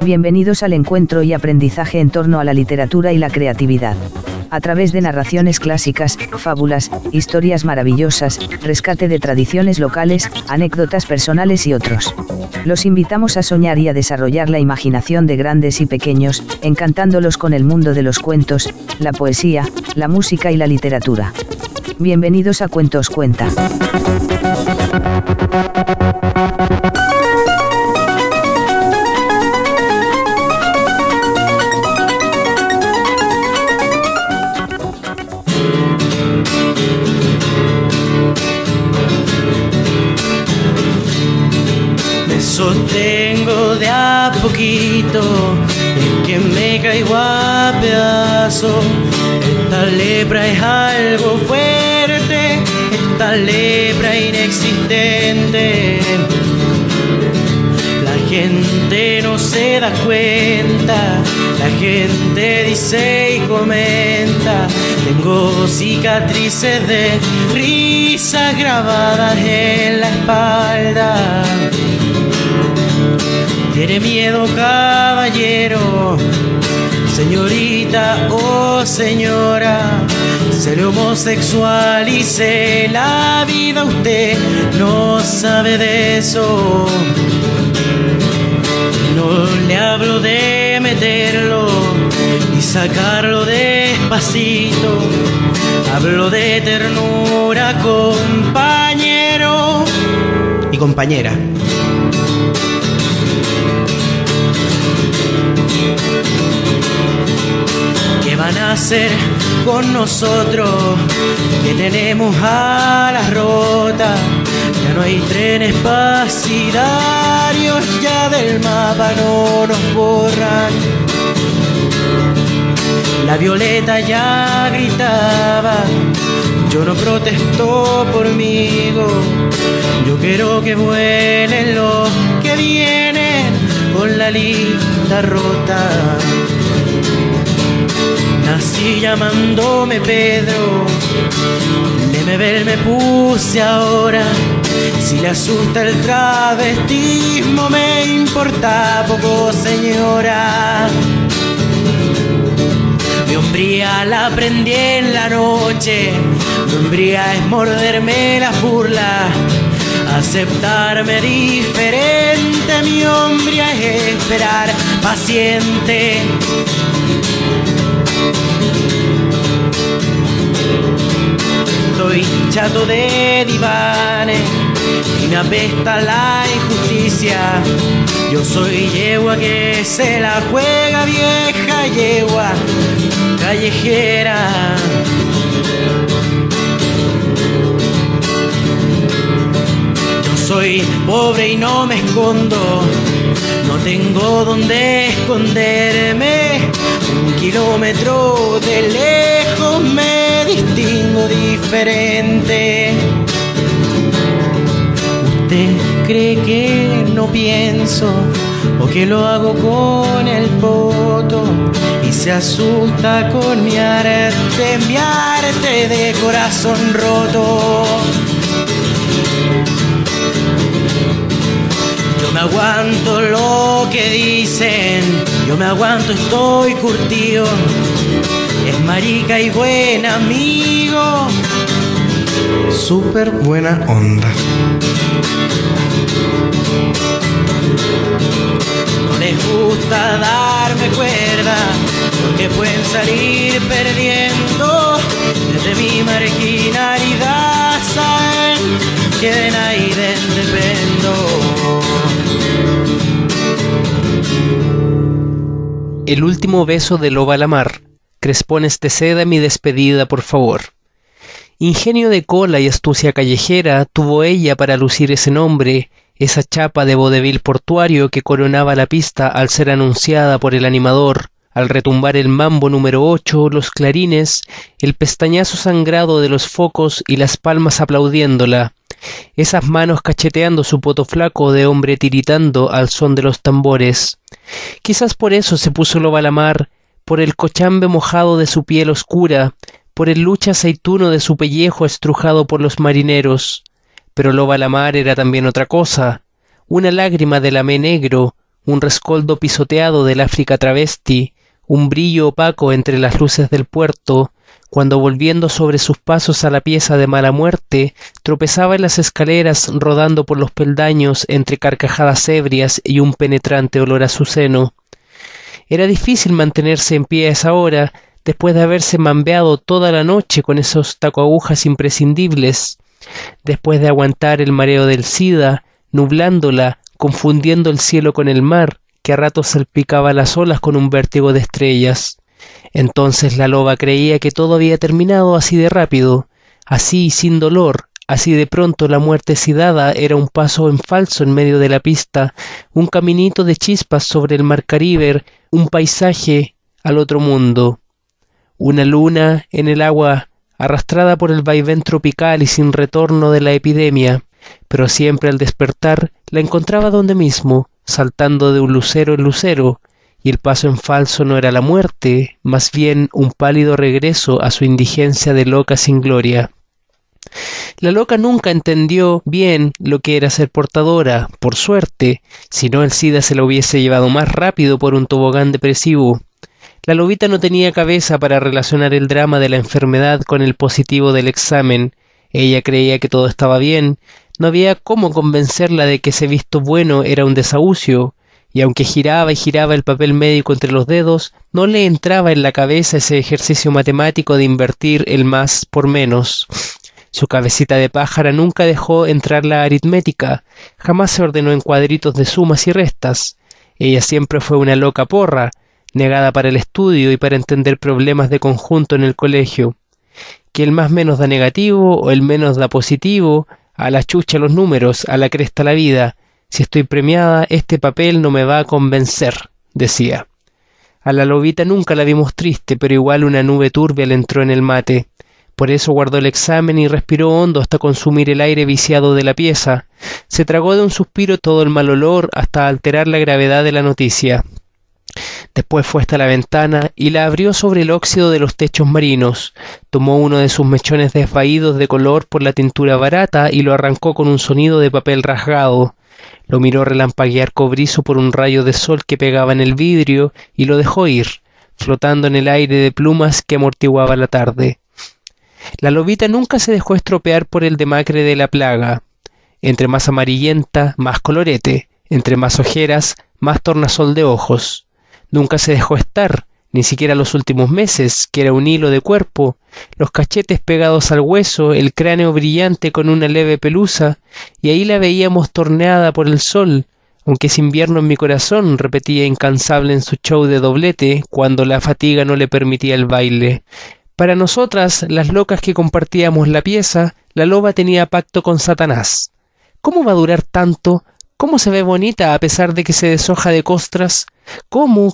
Bienvenidos al encuentro y aprendizaje en torno a la literatura y la creatividad. A través de narraciones clásicas, fábulas, historias maravillosas, rescate de tradiciones locales, anécdotas personales y otros. Los invitamos a soñar y a desarrollar la imaginación de grandes y pequeños, encantándolos con el mundo de los cuentos, la poesía, la música y la literatura. Bienvenidos a Cuentos Cuenta. Sostengo de a poquito, es que me caigo a pedazos. Esta lepra es algo fuerte, esta lepra inexistente. La gente no se da cuenta, la gente dice y comenta. Tengo cicatrices de risas grabadas en la espalda. ¿Tiene miedo, caballero, señorita o señora? Se le homosexualice la vida, usted no sabe de eso. No le hablo de meterlo y sacarlo despacito. Hablo de ternura, compañero y compañera. ¿Qué van a hacer con nosotros que tenemos alas rotas? Ya no hay trenes partidarios, ya del mapa no nos borran. La Violeta ya gritaba, yo no protesto por mí, yo quiero que vuelen los que vienen con la lista rota. Nací llamándome Pedro, Lemebel me puse ahora. Si le asusta el travestismo me importa poco, señora. Mi hombría la aprendí en la noche, mi hombría es morderme las burlas, aceptarme diferente. Mi hombría es esperar paciente. Estoy chato de divanes y me apesta la injusticia. Yo soy yegua que se la juega, vieja yegua callejera. Yo soy pobre y no me escondo, no tengo donde esconderme. 1 kilómetro de lejos me distingo diferente. ¿Usted cree que no pienso o que lo hago con el poto? Y se asusta con mi arte de corazón roto. Yo me aguanto lo que dicen, yo me aguanto, estoy curtido. Es marica y buen amigo, súper buena onda. No les gusta darme cuerda, porque pueden salir perdiendo. Desde mi marginalidad saben que de Naiden dependo. El último beso de Loba la Mar. Crespones de seda, mi despedida, por favor. Ingenio de cola y astucia callejera tuvo ella para lucir ese nombre, esa chapa de vodevil portuario que coronaba la pista al ser anunciada por el animador, al retumbar el mambo número 8, los clarines, el pestañazo sangrado de los focos y las palmas aplaudiéndola, esas manos cacheteando su poto flaco de hombre tiritando al son de los tambores. Quizás por eso se puso Loba la Mar, por el cochambe mojado de su piel oscura, por el luche aceituno de su pellejo estrujado por los marineros. Pero Loba la Mar era también otra cosa, una lágrima de lamé negro, un rescoldo pisoteado del África travesti, un brillo opaco entre las luces del puerto, cuando volviendo sobre sus pasos a la pieza de mala muerte, tropezaba en las escaleras rodando por los peldaños entre carcajadas ebrias y un penetrante olor a azuceno. Era difícil mantenerse en pie a esa hora, después de haberse mambeado toda la noche con esos tacoagujas imprescindibles, después de aguantar el mareo del SIDA, nublándola, confundiendo el cielo con el mar, que a ratos salpicaba las olas con un vértigo de estrellas. Entonces la loba creía que todo había terminado así de rápido, así sin dolor, así de pronto la muerte sidada era un paso en falso en medio de la pista, un caminito de chispas sobre el mar Caribe, un paisaje al otro mundo. Una luna en el agua, arrastrada por el vaivén tropical y sin retorno de la epidemia, pero siempre al despertar la encontraba donde mismo, saltando de un lucero en lucero, y el paso en falso no era la muerte, más bien un pálido regreso a su indigencia de loca sin gloria. La loca nunca entendió bien lo que era ser portadora, por suerte, si no el SIDA se lo hubiese llevado más rápido por un tobogán depresivo. La lobita no tenía cabeza para relacionar el drama de la enfermedad con el positivo del examen. Ella creía que todo estaba bien, no había cómo convencerla de que ese visto bueno era un desahucio, y aunque giraba y giraba el papel médico entre los dedos, no le entraba en la cabeza ese ejercicio matemático de invertir el más por menos. Su cabecita de pájara nunca dejó entrar la aritmética, jamás se ordenó en cuadritos de sumas y restas. Ella siempre fue una loca porra, negada para el estudio y para entender problemas de conjunto en el colegio. Que el más menos da negativo o el menos da positivo, a la chucha los números, a la cresta la vida. Si estoy premiada, este papel no me va a convencer, decía. A la lobita nunca la vimos triste, pero igual una nube turbia le entró en el mate. Por eso guardó el examen y respiró hondo hasta consumir el aire viciado de la pieza. Se tragó de un suspiro todo el mal olor hasta alterar la gravedad de la noticia. Después fue hasta la ventana y la abrió sobre el óxido de los techos marinos. Tomó uno de sus mechones desvaídos de color por la tintura barata y lo arrancó con un sonido de papel rasgado. Lo miró relampaguear cobrizo por un rayo de sol que pegaba en el vidrio y lo dejó ir, flotando en el aire de plumas que amortiguaba la tarde. La lobita nunca se dejó estropear por el demacre de la plaga. Entre más amarillenta, más colorete; entre más ojeras, más tornasol de ojos. Nunca se dejó estar, ni siquiera los últimos meses, que era un hilo de cuerpo, los cachetes pegados al hueso, el cráneo brillante con una leve pelusa, y ahí la veíamos torneada por el sol, aunque es invierno en mi corazón, repetía incansable en su show de doblete, cuando la fatiga no le permitía el baile. Para nosotras, las locas que compartíamos la pieza, la loba tenía pacto con Satanás. ¿Cómo va a durar tanto? ¿Cómo se ve bonita a pesar de que se deshoja de costras? ¿Cómo?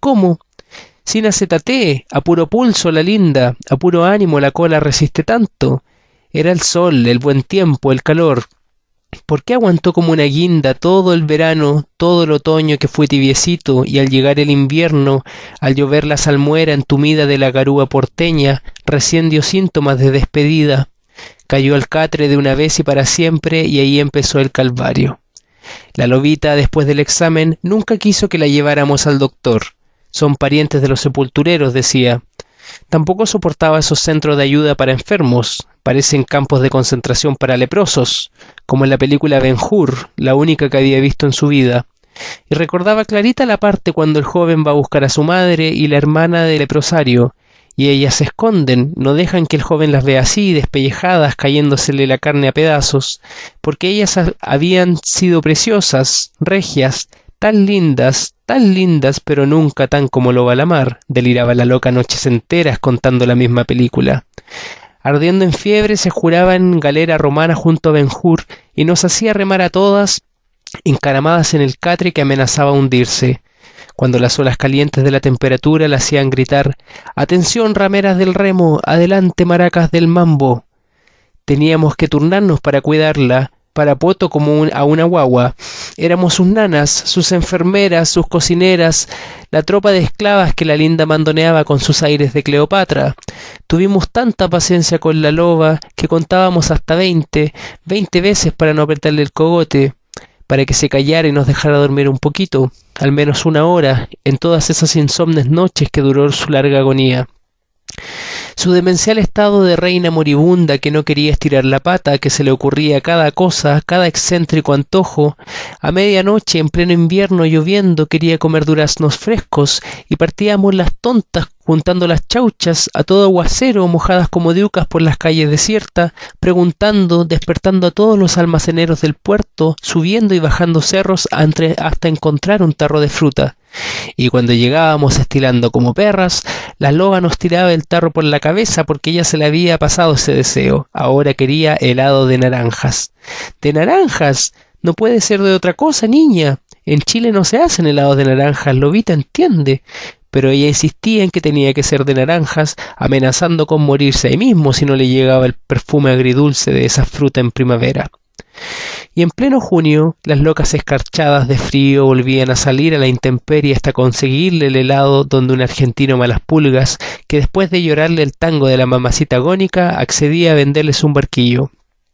Sin acetate, a puro pulso la linda, a puro ánimo la cola resiste tanto. Era el sol, el buen tiempo, el calor. ¿Por qué aguantó como una guinda todo el verano, todo el otoño que fue tibiecito, y al llegar el invierno, al llover la salmuera entumida de la garúa porteña, recién dio síntomas de despedida? Cayó al catre de una vez y para siempre, y ahí empezó el calvario. La lobita, después del examen, nunca quiso que la lleváramos al doctor. Son parientes de los sepultureros, decía. Tampoco soportaba esos centros de ayuda para enfermos. Parecen campos de concentración para leprosos, como en la película Ben-Hur, la única que había visto en su vida. Y recordaba clarita la parte cuando el joven va a buscar a su madre y la hermana del leprosario, y ellas se esconden, no dejan que el joven las vea así, despellejadas, cayéndosele la carne a pedazos, porque ellas habían sido preciosas, regias, tan lindas, pero nunca tan como Loba la Mar, deliraba la loca noches enteras contando la misma película. Ardiendo en fiebre se juraba en galera romana junto a Ben-Hur y nos hacía remar a todas encaramadas en el catre que amenazaba hundirse. Cuando las olas calientes de la temperatura la hacían gritar: «¡Atención, rameras del remo! ¡Adelante, maracas del mambo!». Teníamos que turnarnos para cuidarla, para poto como a una guagua. Éramos sus nanas, sus enfermeras, sus cocineras, la tropa de esclavas que la linda mandoneaba con sus aires de Cleopatra. Tuvimos tanta paciencia con la loba que contábamos hasta 20 veces para no apretarle el cogote. para que se callara y nos dejara dormir un poquito, al menos 1 hora, en todas esas insomnes noches que duró su larga agonía. Su demencial estado de reina moribunda que no quería estirar la pata, que se le ocurría cada cosa, cada excéntrico antojo. A medianoche, en pleno invierno lloviendo, quería comer duraznos frescos, y partíamos las tontas juntando las chauchas a todo aguacero, mojadas como diucas por las calles desiertas, preguntando, despertando a todos los almaceneros del puerto, subiendo y bajando cerros hasta encontrar un tarro de fruta. Y cuando llegábamos estilando como perras, la loba nos tiraba el tarro por la cabeza porque ya se le había pasado ese deseo. Ahora quería helado de naranjas. ¿De naranjas? No puede ser de otra cosa, niña. En Chile no se hacen helados de naranjas, Lobita entiende. Pero ella insistía en que tenía que ser de naranjas, amenazando con morirse ahí mismo si no le llegaba el perfume agridulce de esa fruta en primavera. Y en pleno junio, las locas escarchadas de frío volvían a salir a la intemperie hasta conseguirle el helado donde un argentino malaspulgas, que después de llorarle el tango de la mamacita agónica, accedía a venderles un barquillo.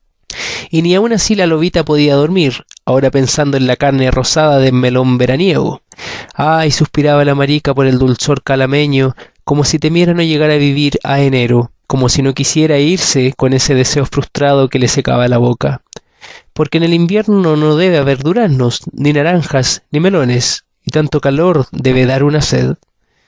Y ni aun así la lobita podía dormir, ahora pensando en la carne rosada del melón veraniego. Ay, suspiraba la marica por el dulzor calameño, como si temiera no llegar a vivir a enero, como si no quisiera irse con ese deseo frustrado que le secaba la boca. Porque en el invierno no debe haber duraznos, ni naranjas, ni melones, y tanto calor debe dar una sed.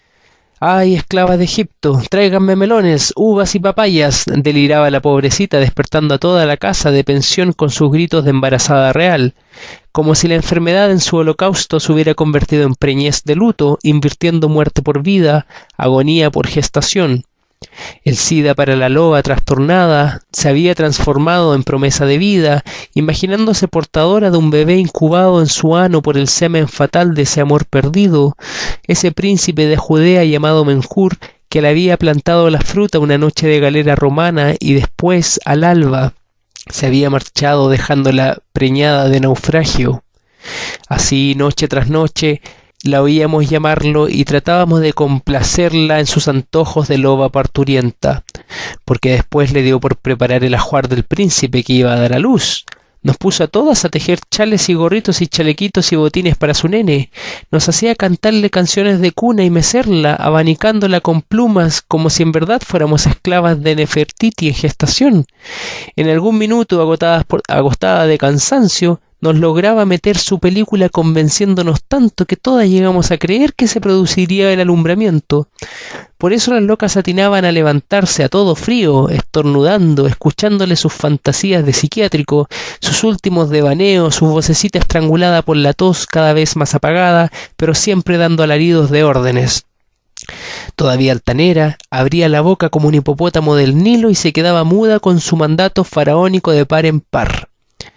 ¡Ay, esclavas de Egipto! ¡Tráiganme melones, uvas y papayas! Deliraba la pobrecita, despertando a toda la casa de pensión con sus gritos de embarazada real, como si la enfermedad en su holocausto se hubiera convertido en preñez de luto, invirtiendo muerte por vida, agonía por gestación. El SIDA para la loba trastornada se había transformado en promesa de vida, imaginándose portadora de un bebé incubado en su ano por el semen fatal de ese amor perdido, ese príncipe de Judea llamado Menjur, que le había plantado la fruta una noche de galera romana y después, al alba, se había marchado dejándola preñada de naufragio. Así, noche tras noche, la oíamos llamarlo y tratábamos de complacerla en sus antojos de loba parturienta, porque después le dio por preparar el ajuar del príncipe que iba a dar a luz. Nos puso a todas a tejer chales y gorritos y chalequitos y botines para su nene. Nos hacía cantarle canciones de cuna y mecerla, abanicándola con plumas como si en verdad fuéramos esclavas de Nefertiti en gestación. En algún minuto, agotada de cansancio, nos lograba meter su película convenciéndonos tanto que todas llegamos a creer que se produciría el alumbramiento. Por eso las locas atinaban a levantarse a todo frío, estornudando, escuchándole sus fantasías de psiquiátrico, sus últimos devaneos, su vocecita estrangulada por la tos cada vez más apagada, pero siempre dando alaridos de órdenes. Todavía altanera, abría la boca como un hipopótamo del Nilo y se quedaba muda con su mandato faraónico de par en par.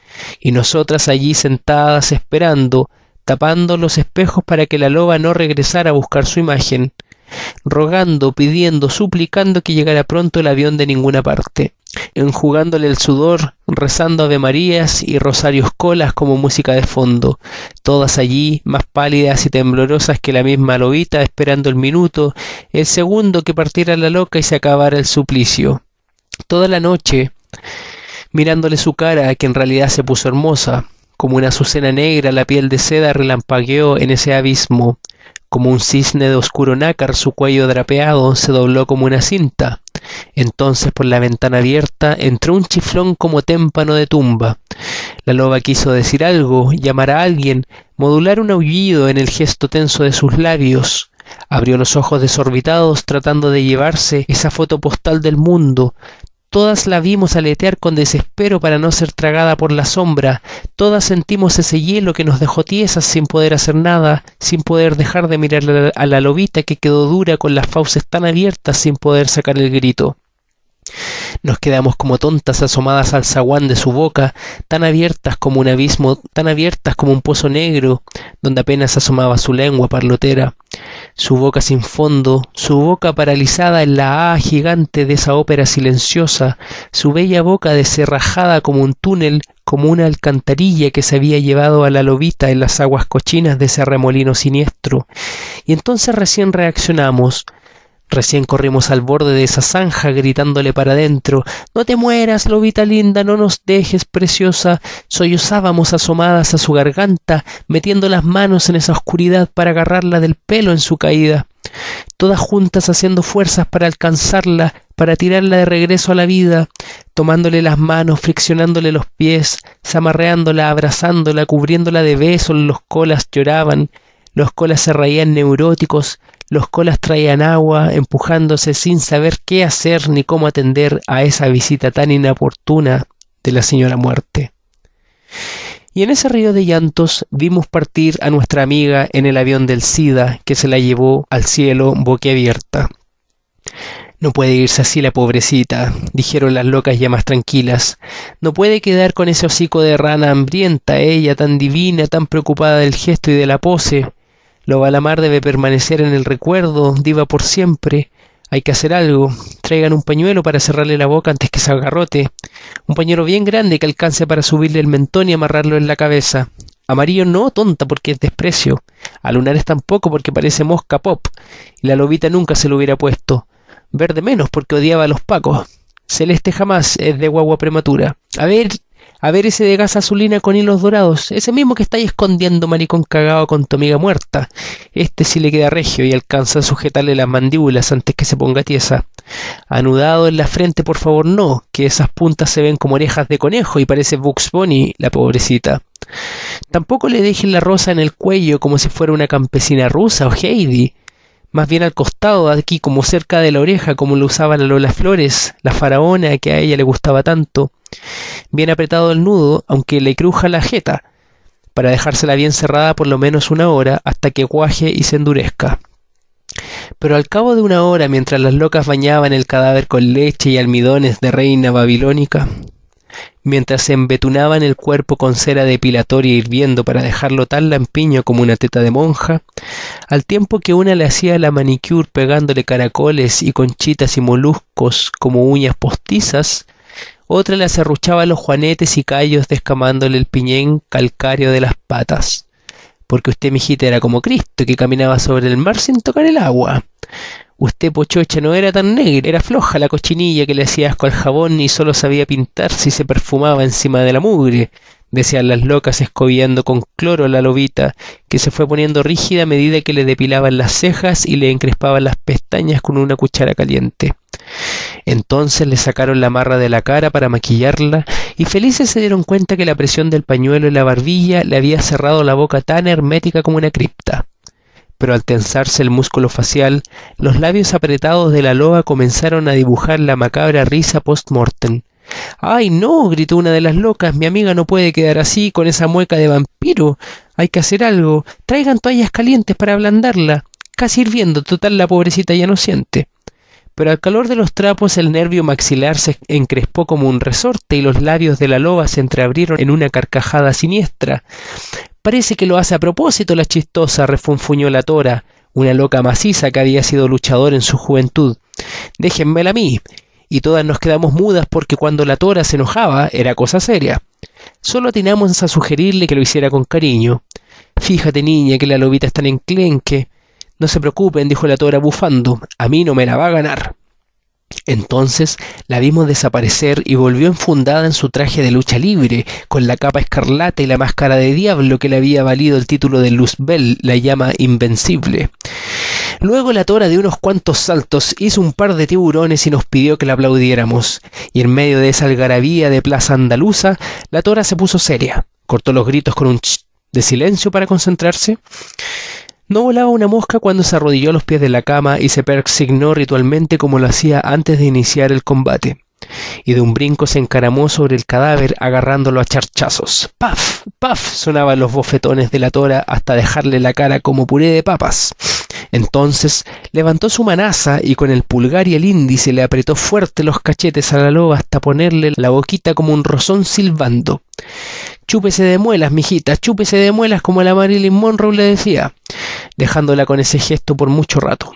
Y nosotras allí sentadas esperando, tapando los espejos para que la loba no regresara a buscar su imagen, rogando, pidiendo, suplicando que llegara pronto el avión de ninguna parte, enjugándole el sudor, rezando avemarías y rosarios colas como música de fondo, todas allí más pálidas y temblorosas que la misma lobita, esperando el minuto, el segundo que partiera la loca y se acabara el suplicio. Toda la noche, mirándole su cara, que en realidad se puso hermosa, como una azucena negra, la piel de seda relampagueó en ese abismo, como un cisne de oscuro nácar, su cuello drapeado se dobló como una cinta. Entonces por la ventana abierta entró un chiflón como témpano de tumba. La loba quiso decir algo, llamar a alguien, modular un aullido en el gesto tenso de sus labios. Abrió los ojos desorbitados tratando de llevarse esa foto postal del mundo. Todas la vimos aletear con desespero para no ser tragada por la sombra. Todas sentimos ese hielo que nos dejó tiesas sin poder hacer nada, sin poder dejar de mirar a la lobita que quedó dura con las fauces tan abiertas sin poder sacar el grito. Nos quedamos como tontas asomadas al zaguán de su boca, tan abiertas como un abismo, tan abiertas como un pozo negro, donde apenas asomaba su lengua parlotera. Su boca sin fondo, su boca paralizada en la A gigante de esa ópera silenciosa, su bella boca descerrajada como un túnel, como una alcantarilla que se había llevado a la lobita en las aguas cochinas de ese remolino siniestro. Y entonces recién reaccionamos. Recién corrimos al borde de esa zanja gritándole para adentro: «¡No te mueras, lobita linda, no nos dejes, preciosa!». Sollozábamos asomadas a su garganta, metiendo las manos en esa oscuridad para agarrarla del pelo en su caída. Todas juntas haciendo fuerzas para alcanzarla, para tirarla de regreso a la vida, tomándole las manos, friccionándole los pies, zamarreándola, abrazándola, cubriéndola de besos. Los colas lloraban, los colas se reían neuróticos, los colas traían agua, empujándose sin saber qué hacer ni cómo atender a esa visita tan inoportuna de la señora muerte. Y en ese río de llantos vimos partir a nuestra amiga en el avión del SIDA, que se la llevó al cielo boquiabierta. «No puede irse así la pobrecita», dijeron las locas ya más tranquilas. «No puede quedar con ese hocico de rana hambrienta, ella tan divina, tan preocupada del gesto y de la pose. Loba a la Mar debe permanecer en el recuerdo, diva por siempre. Hay que hacer algo. Traigan un pañuelo para cerrarle la boca antes que se agarrote. Un pañuelo bien grande que alcance para subirle el mentón y amarrarlo en la cabeza. Amarillo no, tonta, porque es desprecio. A lunares tampoco, porque parece mosca pop. Y la lobita nunca se lo hubiera puesto. Verde menos, porque odiaba a los pacos. Celeste jamás, es de guagua prematura. A ver ese de gasa azulina con hilos dorados, ese mismo que estáis escondiendo, maricón cagado, con tu amiga muerta. Este sí le queda regio y alcanza a sujetarle las mandíbulas antes que se ponga tiesa. Anudado en la frente, por favor, no, que esas puntas se ven como orejas de conejo y parece Bugs Bunny, la pobrecita. Tampoco le dejen la rosa en el cuello como si fuera una campesina rusa o Heidi. Más bien al costado, aquí como cerca de la oreja, como lo usaba la Lola Flores, la faraona que a ella le gustaba tanto. Bien apretado el nudo, aunque le cruja la jeta, para dejársela bien cerrada por lo menos 1 hora, hasta que cuaje y se endurezca. Pero al cabo de 1 hora, mientras las locas bañaban el cadáver con leche y almidones de reina babilónica, mientras se embetunaban el cuerpo con cera depilatoria hirviendo para dejarlo tan lampiño como una teta de monja, al tiempo que una le hacía la manicure pegándole caracoles y conchitas y moluscos como uñas postizas, otra le acerruchaba los juanetes y callos descamándole el piñén calcáreo de las patas. Porque usted, mijita, era como Cristo, que caminaba sobre el mar sin tocar el agua. Usted, pochocha, no era tan negra, era floja la cochinilla que le hacía asco al jabón y solo sabía pintar si se perfumaba encima de la mugre, decían las locas escobillando con cloro a la lobita, que se fue poniendo rígida a medida que le depilaban las cejas y le encrespaban las pestañas con una cuchara caliente. Entonces le sacaron la marra de la cara para maquillarla y felices se dieron cuenta que la presión del pañuelo en la barbilla le había cerrado la boca tan hermética como una cripta. Pero al tensarse el músculo facial, los labios apretados de la loba comenzaron a dibujar la macabra risa post-mortem. «¡Ay, no!», gritó una de las locas, «mi amiga no puede quedar así, con esa mueca de vampiro. Hay que hacer algo. Traigan toallas calientes para ablandarla. Casi hirviendo, total la pobrecita ya no siente». Pero al calor de los trapos el nervio maxilar se encrespó como un resorte y los labios de la loba se entreabrieron en una carcajada siniestra. «Parece que lo hace a propósito la chistosa», refunfuñó la tora, una loca maciza que había sido luchadora en su juventud. «Déjenmela a mí». Y todas nos quedamos mudas porque cuando la tora se enojaba era cosa seria. Solo atinamos a sugerirle que lo hiciera con cariño. «Fíjate, niña, que la lobita está en enclenque». «No se preocupen», dijo la tora bufando, «a mí no me la va a ganar». Entonces la vimos desaparecer y volvió enfundada en su traje de lucha libre, con la capa escarlata y la máscara de diablo que le había valido el título de Luzbel, la llama invencible. Luego la tora de unos cuantos saltos hizo un par de tiburones y nos pidió que la aplaudiéramos, y en medio de esa algarabía de plaza andaluza, la tora se puso seria, cortó los gritos con un ch de silencio para concentrarse. No volaba una mosca cuando se arrodilló a los pies de la cama y se persignó ritualmente como lo hacía antes de iniciar el combate. Y de un brinco se encaramó sobre el cadáver agarrándolo a charchazos. ¡Paf! ¡Paf! Sonaban los bofetones de la tora hasta dejarle la cara como puré de papas. Entonces levantó su manaza y con el pulgar y el índice le apretó fuerte los cachetes a la loba hasta ponerle la boquita como un rozón silbando. «Chúpese de muelas, mijita, chúpese de muelas», como la Marilyn Monroe le decía, dejándola con ese gesto por mucho rato.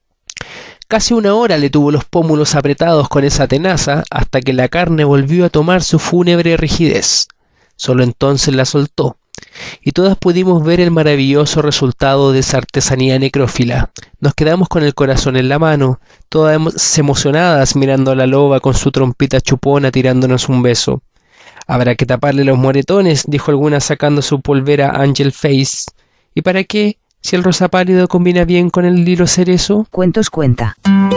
Casi 1 hora le tuvo los pómulos apretados con esa tenaza hasta que la carne volvió a tomar su fúnebre rigidez. Solo entonces la soltó, y todas pudimos ver el maravilloso resultado de esa artesanía necrófila. Nos quedamos con el corazón en la mano, todas emocionadas mirando a la loba con su trompita chupona tirándonos un beso. «Habrá que taparle los moretones», dijo alguna sacando su polvera Angel Face. «¿Y para qué? Si el rosa pálido combina bien con el lilo cerezo». Cuentos cuenta.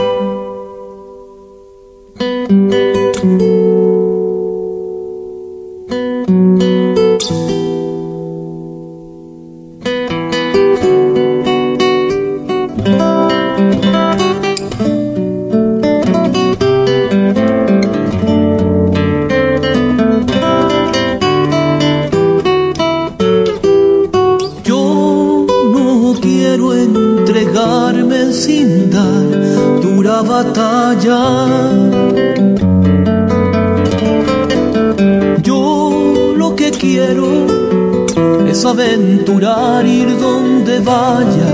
Sin dar dura batalla, yo lo que quiero es aventurar, ir donde vaya.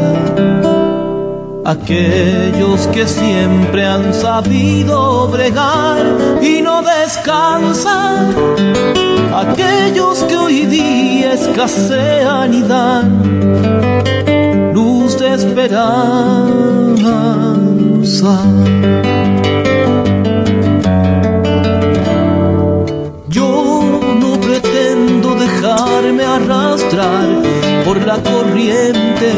Aquellos que siempre han sabido bregar y no descansan, aquellos que hoy día escasean y dan luz de esperanza. Yo no pretendo dejarme arrastrar por la corriente.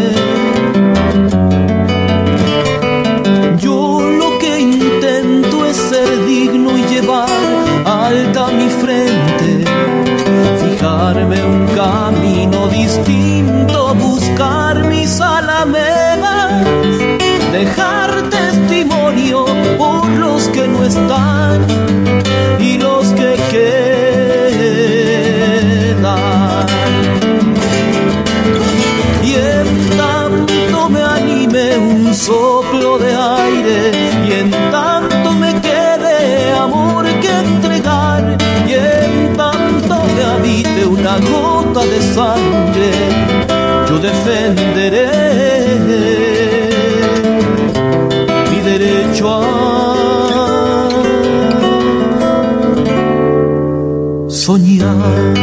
Yo lo que intento es ser digno y llevar alta mi frente, fijarme un camino distinto, buscar mis alamedas, dejar testimonio por los que no están y los que quedan. Y en tanto me anime un soplo de aire, y en tanto me quede amor que entregar, y en tanto me habite una gota de sangre, yo defenderé mi derecho a soñar.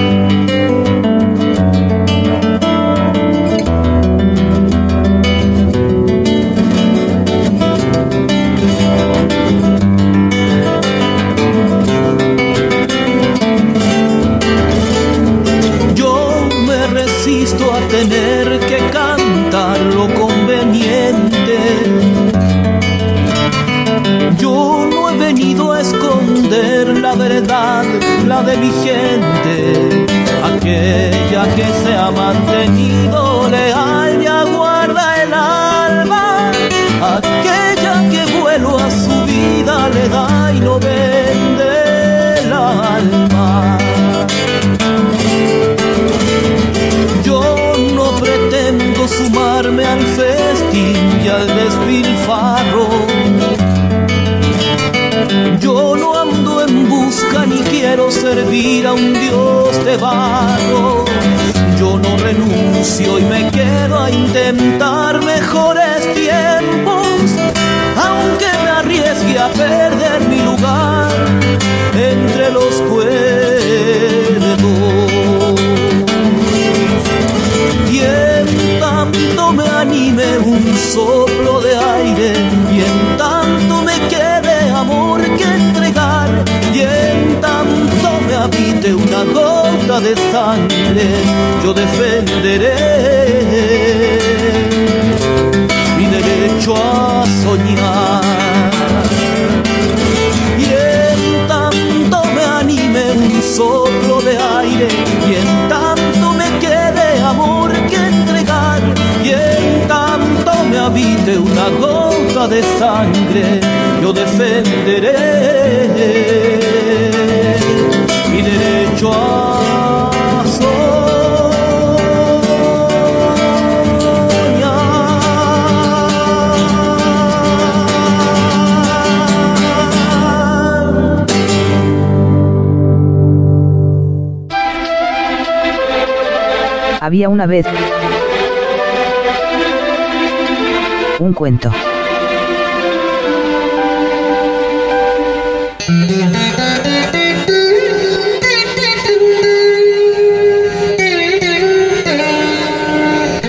Tener que cantar lo conveniente. Yo no he venido a esconder la verdad, la de mi gente, aquella que se ha mantenido leal y aguarda el alba, aquella que vuelo a su vida le da y no vende el alma. Pretendo sumarme al festín y al despilfarro. Yo no ando en busca ni quiero servir a un dios de barro. Yo no renuncio y me quedo a intentar mejores tiempos, aunque me arriesgue a perder mi lugar entre los cuerdos. Y en tanto me anime un soplo de aire, y en tanto me quede amor que entregar, y en tanto me habite una gota de sangre, yo defenderé mi derecho a soñar. Y en tanto me anime un soplo de aire, y en tanto me quede amor que entregar, y en tanto me habite una gota de sangre, yo defenderé mi derecho a soñar. Había una vez un cuento.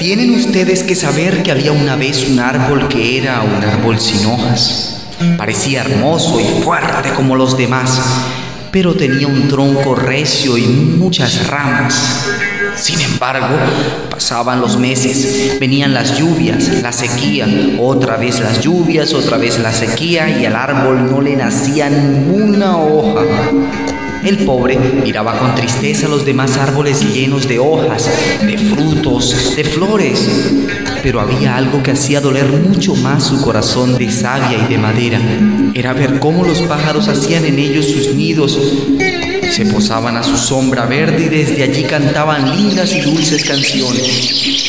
Tienen ustedes que saber que había una vez un árbol que era un árbol sin hojas. Parecía hermoso y fuerte como los demás, pero tenía un tronco recio y muchas ramas. Sin embargo, pasaban los meses, venían las lluvias, la sequía, otra vez las lluvias, otra vez la sequía, y al árbol no le nacía ninguna hoja. El pobre miraba con tristeza los demás árboles llenos de hojas, de frutos, de flores. Pero había algo que hacía doler mucho más su corazón de savia y de madera. Era ver cómo los pájaros hacían en ellos sus nidos. Se posaban a su sombra verde y desde allí cantaban lindas y dulces canciones.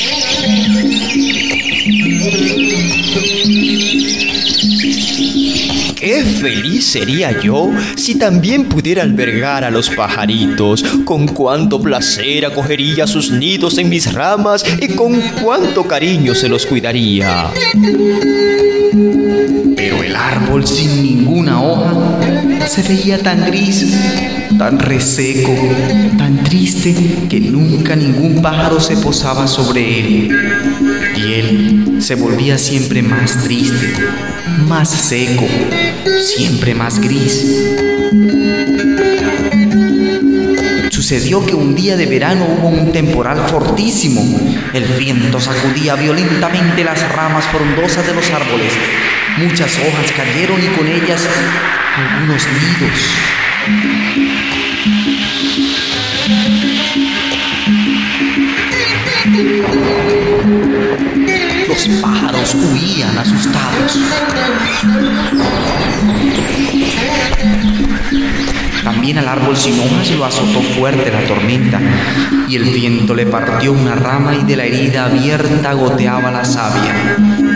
¡Qué feliz sería yo si también pudiera albergar a los pajaritos! ¡Con cuánto placer acogería sus nidos en mis ramas y con cuánto cariño se los cuidaría! Pero el árbol sin ninguna hoja se veía tan gris, tan reseco, tan triste, que nunca ningún pájaro se posaba sobre él. Y él se volvía siempre más triste, más seco, siempre más gris. Sucedió que un día de verano hubo un temporal fortísimo. El viento sacudía violentamente las ramas frondosas de los árboles. Muchas hojas cayeron y con ellas algunos nidos. Los pájaros huían asustados. También al árbol sin hojas lo azotó fuerte la tormenta, y el viento le partió una rama y de la herida abierta goteaba la savia.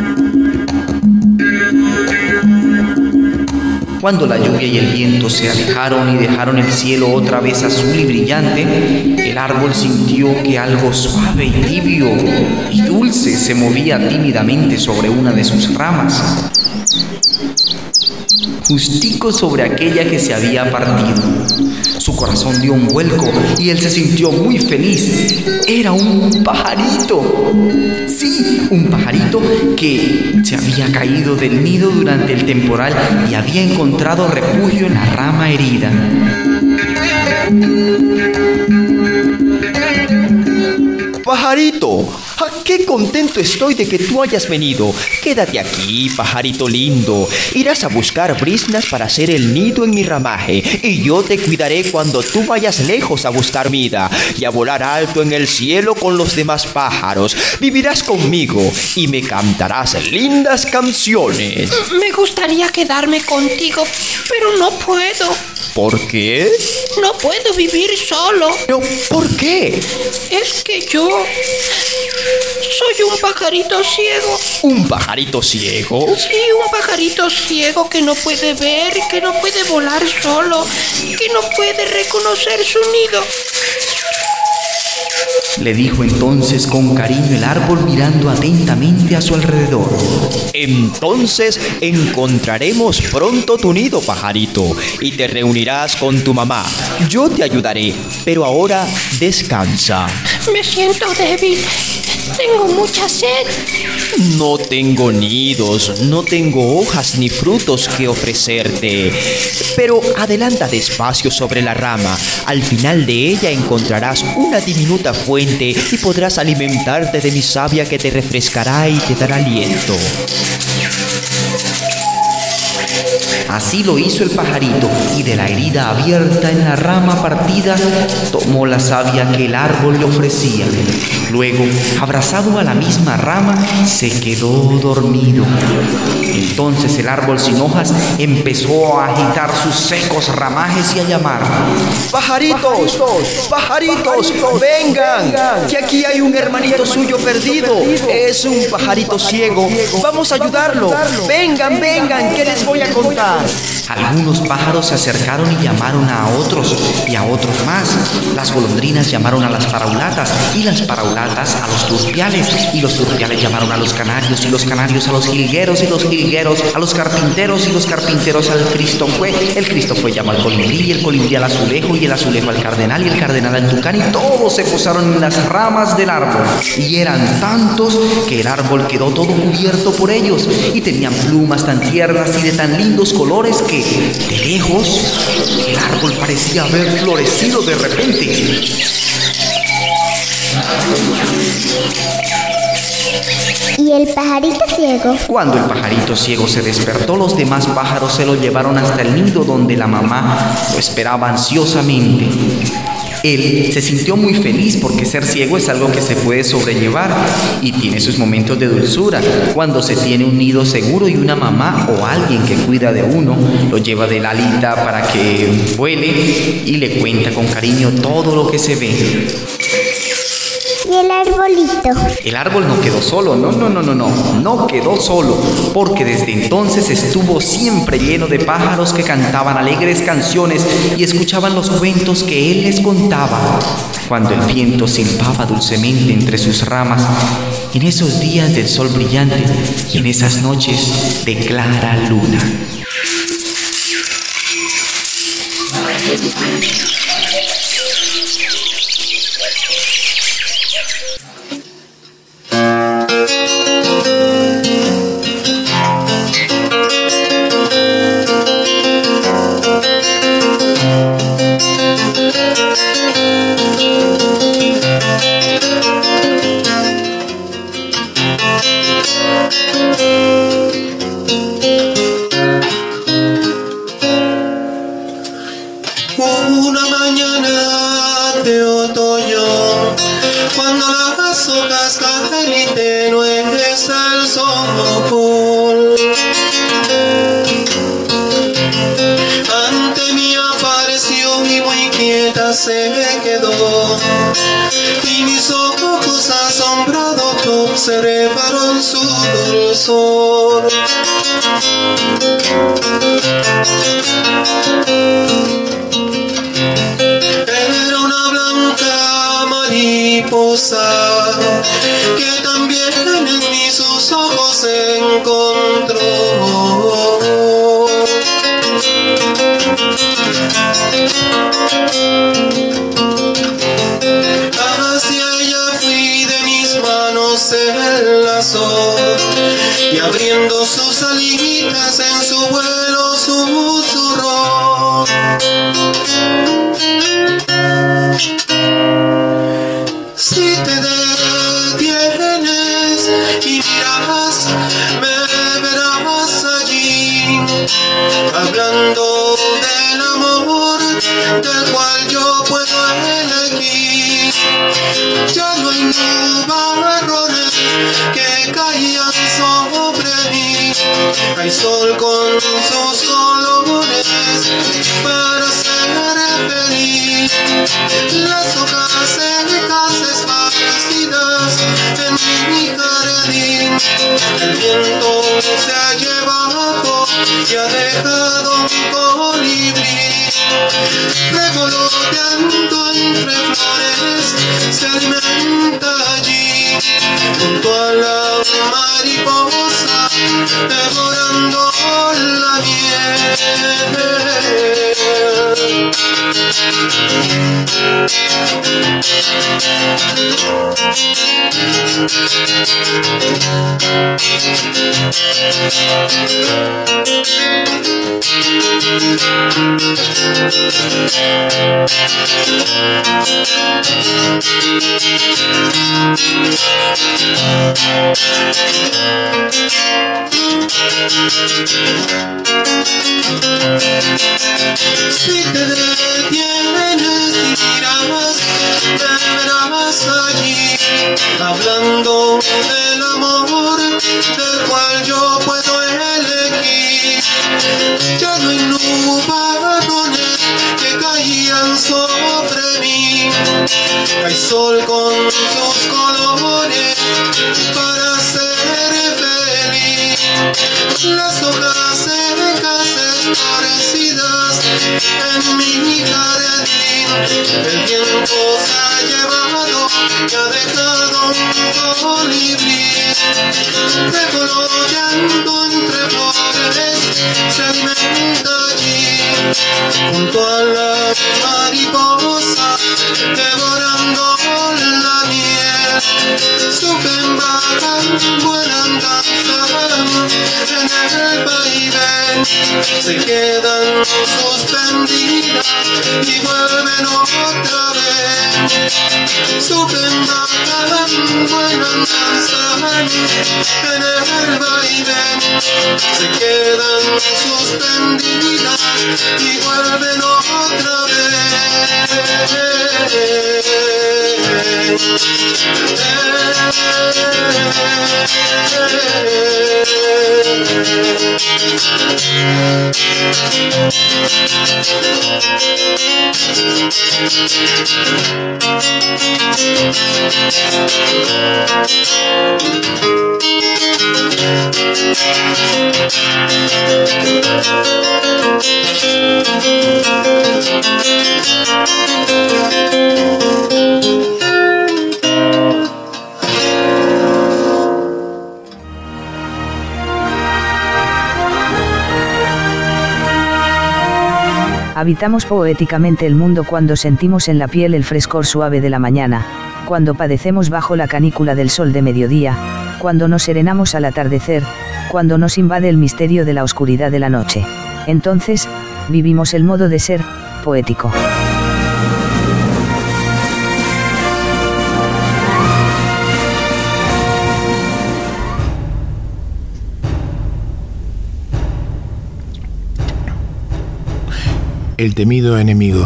Cuando la lluvia y el viento se alejaron y dejaron el cielo otra vez azul y brillante, el árbol sintió que algo suave y tibio y dulce se movía tímidamente sobre una de sus ramas, justico sobre aquella que se había partido. Su corazón dio un vuelco y él se sintió muy feliz. Era un pajarito. Sí, un pajarito que se había caído del nido durante el temporal y había encontrado refugio en la rama herida. ¡Pajarito! ¡Ah, qué contento estoy de que tú hayas venido! Quédate aquí, pajarito lindo. Irás a buscar briznas para hacer el nido en mi ramaje, y yo te cuidaré cuando tú vayas lejos a buscar vida y a volar alto en el cielo con los demás pájaros. Vivirás conmigo y me cantarás lindas canciones. Me gustaría quedarme contigo, pero no puedo. ¿Por qué? No puedo vivir solo. ¿Pero por qué? Es que yo soy un pajarito ciego. ¿Un pajarito ciego? Sí, un pajarito ciego que no puede ver, que no puede volar solo, que no puede reconocer su nido. Le dijo entonces con cariño el árbol mirando atentamente a su alrededor. Entonces encontraremos pronto tu nido, pajarito, y te reunirás con tu mamá. Yo te ayudaré, pero ahora descansa. Me siento débil. Tengo mucha sed. No tengo nidos, no tengo hojas ni frutos que ofrecerte. Pero adelanta despacio sobre la rama. Al final de ella encontrarás una diminuta fuente y podrás alimentarte de mi savia que te refrescará y te dará aliento. Así lo hizo el pajarito, y de la herida abierta en la rama partida tomó la savia que el árbol le ofrecía. Luego, abrazado a la misma rama, se quedó dormido. Entonces el árbol sin hojas empezó a agitar sus secos ramajes y a llamar: ¡Pajaritos! ¡Pajaritos! ¡Vengan! Que aquí hay un hermanito suyo perdido. Es un pajarito ciego. Vamos a ayudarlo. Vengan, vengan, ¿qué les voy a contar? llevar. Algunos pájaros se acercaron y llamaron a otros y a otros más. Las golondrinas llamaron a las paraulatas y las paraulatas a los turpiales y los turpiales llamaron a los canarios y los canarios a los jilgueros y los jilgueros a los carpinteros y los carpinteros al Cristofué. El Cristofué llamó al colibrí y el colibrí al azulejo y el azulejo al cardenal y el cardenal al tucán, y todos se posaron en las ramas del árbol. Y eran tantos que el árbol quedó todo cubierto por ellos, y tenían plumas tan tiernas y de tan lindos colores que de lejos el árbol parecía haber florecido de repente. ¿Y el pajarito ciego? Cuando el pajarito ciego se despertó, los demás pájaros se lo llevaron hasta el nido donde la mamá lo esperaba ansiosamente. Él se sintió muy feliz porque ser ciego es algo que se puede sobrellevar y tiene sus momentos de dulzura. Cuando se tiene un nido seguro y una mamá o alguien que cuida de uno, lo lleva de la alita para que vuele y le cuenta con cariño todo lo que se ve. ¿Y el arbolito? El árbol no quedó solo, no quedó solo, porque desde entonces estuvo siempre lleno de pájaros que cantaban alegres canciones y escuchaban los cuentos que él les contaba. Cuando el viento silbaba dulcemente entre sus ramas, en esos días del sol brillante y en esas noches de clara luna. Una mañana de otoño, cuando las hojas caen y tenue es el sol, ante mí apareció y muy quieta se quedó, y mis ojos asombrados observaron su dulzor. Era una blanca mariposa que también en mí sus ojos encontró. Hacia ella fui, de mis manos se enlazó, y abriendo sus alitas en su vuelo susurró. Si te detienes y miras, me verás allí, hablando del amor del cual yo puedo elegir. Ya no hay nubarrones que caían sobre mí, hay sol con sus colores para ser feliz. Las hojas secas esparcidas en mi jardín, el viento se ha llevado y ha dejado mi colibrí. Revoloteando entre flores se alimenta allí, junto a la mariposa, devorando la miel. Si te detienes y miras, me verás allí, hablando del amor del cual yo puedo elegir. Ya no hay nubarrones que caían sobre mí, hay sol con sus colores para ser feliz. Las hojas secas El tiempo se ha llevado y ha dejado un colibrí revoloteando entre flores, se alimenta allí junto a la mariposa, devorando la miel. Suben, bajan, vuelan, danzan en el vaivén, se quedan suspendidas y vuelven otra vez. Suben, bajan, vuelan, danzan en el vaivén, se quedan suspendidas y vuelven otra vez. Habitamos poéticamente el mundo cuando sentimos en la piel el frescor suave de la mañana, cuando padecemos bajo la canícula del sol de mediodía, cuando nos serenamos al atardecer, cuando nos invade el misterio de la oscuridad de la noche. Entonces, vivimos el modo de ser poético. El temido enemigo.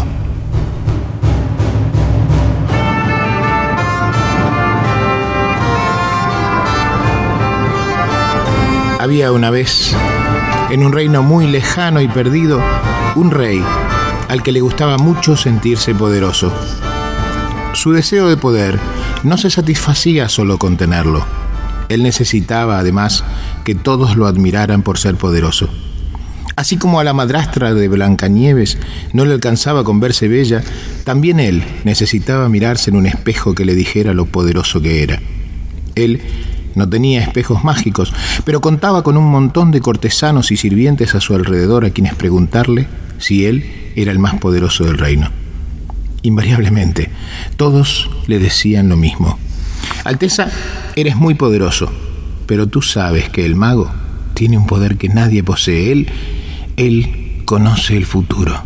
Había una vez, en un reino muy lejano y perdido, un rey al que le gustaba mucho sentirse poderoso. Su deseo de poder no se satisfacía solo con tenerlo. Él necesitaba, además, que todos lo admiraran por ser poderoso. Así como a la madrastra de Blancanieves no le alcanzaba con verse bella, también él necesitaba mirarse en un espejo que le dijera lo poderoso que era. Él no tenía espejos mágicos, pero contaba con un montón de cortesanos y sirvientes a su alrededor a quienes preguntarle si él era el más poderoso del reino. Invariablemente, todos le decían lo mismo: Alteza, eres muy poderoso, pero tú sabes que el mago tiene un poder que nadie posee. Él conoce el futuro.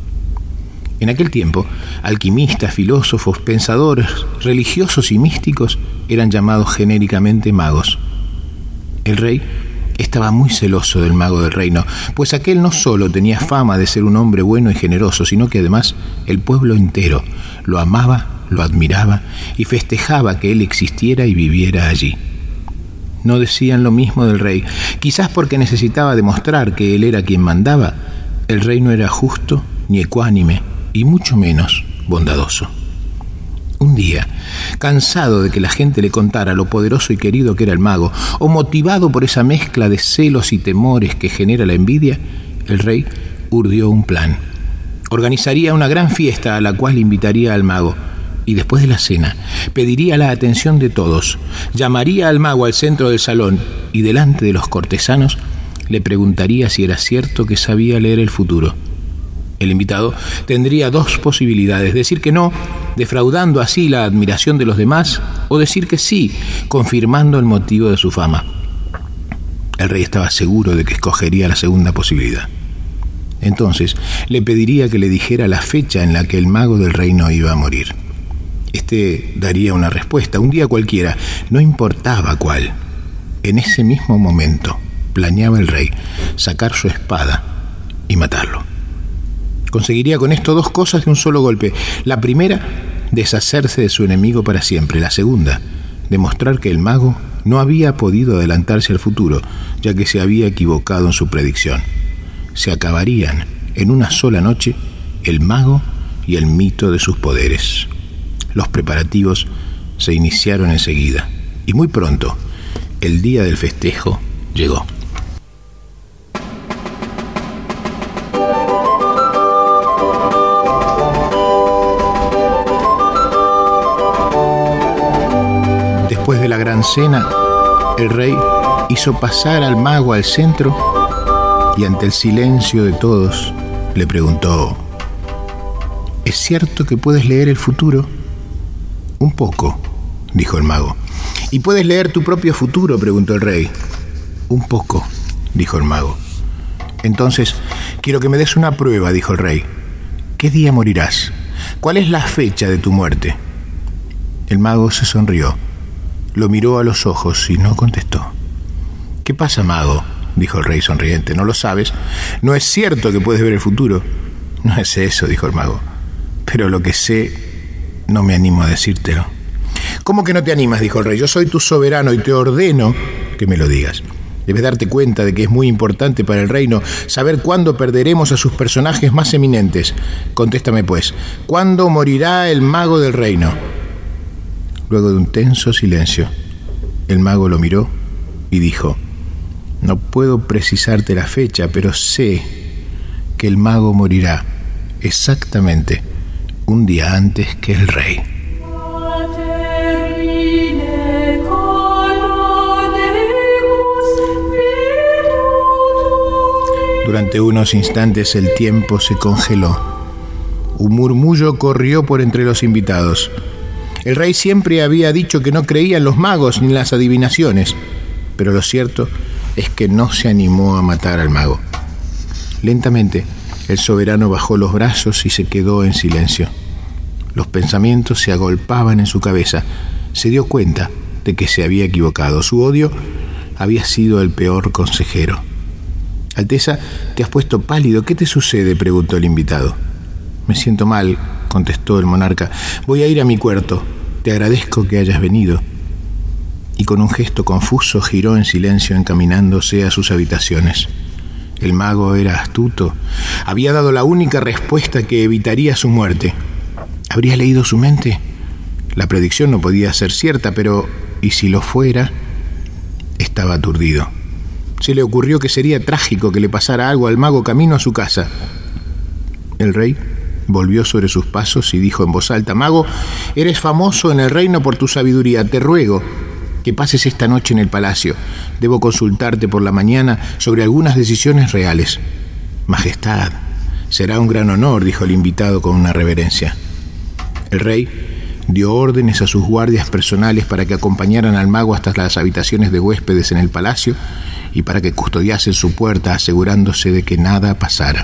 En aquel tiempo, alquimistas, filósofos, pensadores, religiosos y místicos eran llamados genéricamente magos. El rey estaba muy celoso del mago del reino, pues aquel no solo tenía fama de ser un hombre bueno y generoso, sino que además el pueblo entero lo amaba, lo admiraba y festejaba que él existiera y viviera allí. No decían lo mismo del rey, quizás porque necesitaba demostrar que él era quien mandaba. El rey no era justo ni ecuánime, y mucho menos bondadoso. Un día, cansado de que la gente le contara lo poderoso y querido que era el mago, o motivado por esa mezcla de celos y temores que genera la envidia, el rey urdió un plan. Organizaría una gran fiesta a la cual invitaría al mago, y después de la cena pediría la atención de todos, llamaría al mago al centro del salón y delante de los cortesanos le preguntaría si era cierto que sabía leer el futuro. El invitado tendría dos posibilidades: decir que no, defraudando así la admiración de los demás, o decir que sí, confirmando el motivo de su fama. El rey estaba seguro de que escogería la segunda posibilidad. Entonces le pediría que le dijera la fecha en la que el mago del reino iba a morir. Este daría una respuesta, un día cualquiera, no importaba cuál. En ese mismo momento planeaba el rey sacar su espada y matarlo. Conseguiría con esto dos cosas de un solo golpe. La primera, deshacerse de su enemigo para siempre. La segunda, demostrar que el mago no había podido adelantarse al futuro, ya que se había equivocado en su predicción. Se acabarían en una sola noche el mago y el mito de sus poderes. Los preparativos se iniciaron enseguida, y muy pronto el día del festejo llegó. Después de la gran cena, el rey hizo pasar al mago al centro y ante el silencio de todos le preguntó: ¿es cierto que puedes leer el futuro? Un poco, dijo el mago. ¿Y puedes leer tu propio futuro?, preguntó el rey. Un poco, dijo el mago. Entonces, quiero que me des una prueba, dijo el rey. ¿Qué día morirás? ¿Cuál es la fecha de tu muerte? El mago se sonrió, lo miró a los ojos y no contestó. ¿Qué pasa, mago?, dijo el rey sonriente. ¿No lo sabes? ¿No es cierto que puedes ver el futuro? No es eso, dijo el mago. Pero lo que sé, no me animo a decírtelo. ¿Cómo que no te animas?, dijo el rey. Yo soy tu soberano y te ordeno que me lo digas. Debes darte cuenta de que es muy importante para el reino saber cuándo perderemos a sus personajes más eminentes. Contéstame, pues, ¿cuándo morirá el mago del reino? Luego de un tenso silencio, el mago lo miró y dijo: no puedo precisarte la fecha, pero sé que el mago morirá exactamente un día antes que el rey. Durante unos instantes el tiempo se congeló. Un murmullo corrió por entre los invitados. El rey siempre había dicho que no creía en los magos ni en las adivinaciones, pero lo cierto es que no se animó a matar al mago. Lentamente, el soberano bajó los brazos y se quedó en silencio. Los pensamientos se agolpaban en su cabeza. Se dio cuenta de que se había equivocado. Su odio había sido el peor consejero. Alteza, te has puesto pálido. ¿Qué te sucede?, preguntó el invitado. Me siento mal, contestó el monarca. Voy a ir a mi cuarto. Te agradezco que hayas venido. Y con un gesto confuso giró en silencio encaminándose a sus habitaciones. El mago era astuto. Había dado la única respuesta que evitaría su muerte. ¿Habría leído su mente? La predicción no podía ser cierta, pero ¿y si lo fuera? Estaba aturdido. Se le ocurrió que sería trágico que le pasara algo al mago camino a su casa. El rey volvió sobre sus pasos y dijo en voz alta: mago, eres famoso en el reino por tu sabiduría. Te ruego que pases esta noche en el palacio. Debo consultarte por la mañana sobre algunas decisiones reales. Majestad, será un gran honor, dijo el invitado con una reverencia. El rey dio órdenes a sus guardias personales para que acompañaran al mago hasta las habitaciones de huéspedes en el palacio y para que custodiasen su puerta, asegurándose de que nada pasara.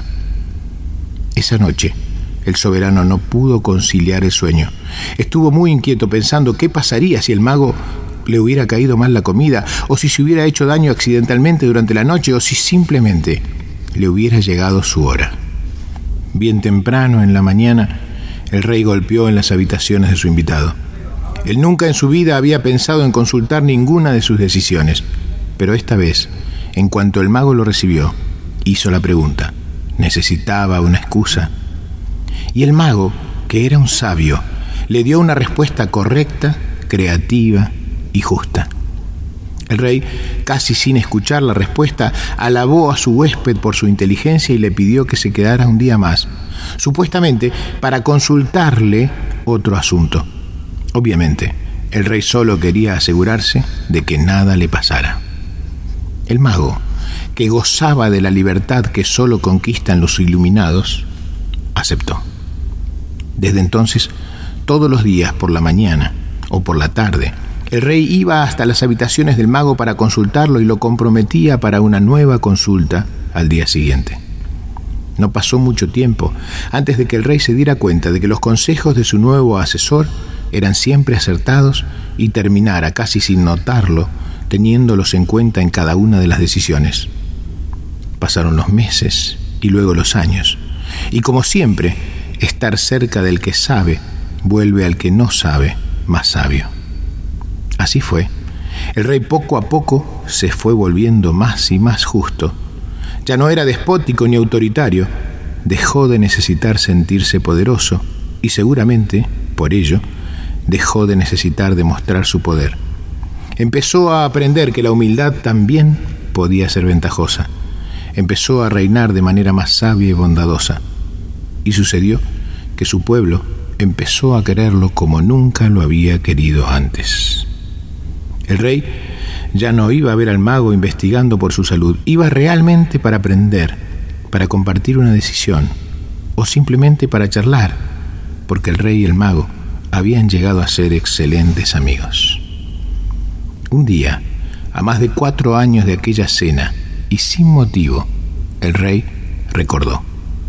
Esa noche, el soberano no pudo conciliar el sueño. Estuvo muy inquieto pensando qué pasaría si el mago le hubiera caído mal la comida, o si se hubiera hecho daño accidentalmente durante la noche, o si simplemente le hubiera llegado su hora. Bien temprano en la mañana, el rey golpeó en las habitaciones de su invitado. Él nunca en su vida había pensado en consultar ninguna de sus decisiones, pero esta vez, en cuanto el mago lo recibió, hizo la pregunta. Necesitaba una excusa. Y el mago, que era un sabio, le dio una respuesta correcta, creativa y justa. El rey, casi sin escuchar la respuesta, alabó a su huésped por su inteligencia y le pidió que se quedara un día más, supuestamente para consultarle otro asunto. Obviamente, el rey solo quería asegurarse de que nada le pasara. El mago, que gozaba de la libertad que solo conquistan los iluminados, aceptó. Desde entonces, todos los días por la mañana o por la tarde, el rey iba hasta las habitaciones del mago para consultarlo y lo comprometía para una nueva consulta al día siguiente. No pasó mucho tiempo antes de que el rey se diera cuenta de que los consejos de su nuevo asesor eran siempre acertados y terminara, casi sin notarlo, teniéndolos en cuenta en cada una de las decisiones. Pasaron los meses y luego los años, y como siempre, estar cerca del que sabe vuelve al que no sabe más sabio. Así fue. El rey poco a poco se fue volviendo más y más justo. Ya no era despótico ni autoritario. Dejó de necesitar sentirse poderoso y seguramente, por ello, dejó de necesitar demostrar su poder. Empezó a aprender que la humildad también podía ser ventajosa. Empezó a reinar de manera más sabia y bondadosa. Y sucedió que su pueblo empezó a quererlo como nunca lo había querido antes. El rey ya no iba a ver al mago investigando por su salud, iba realmente para aprender, para compartir una decisión, o simplemente para charlar, porque el rey y el mago habían llegado a ser excelentes amigos. Un día, a más de 4 años de aquella cena, y sin motivo, el rey recordó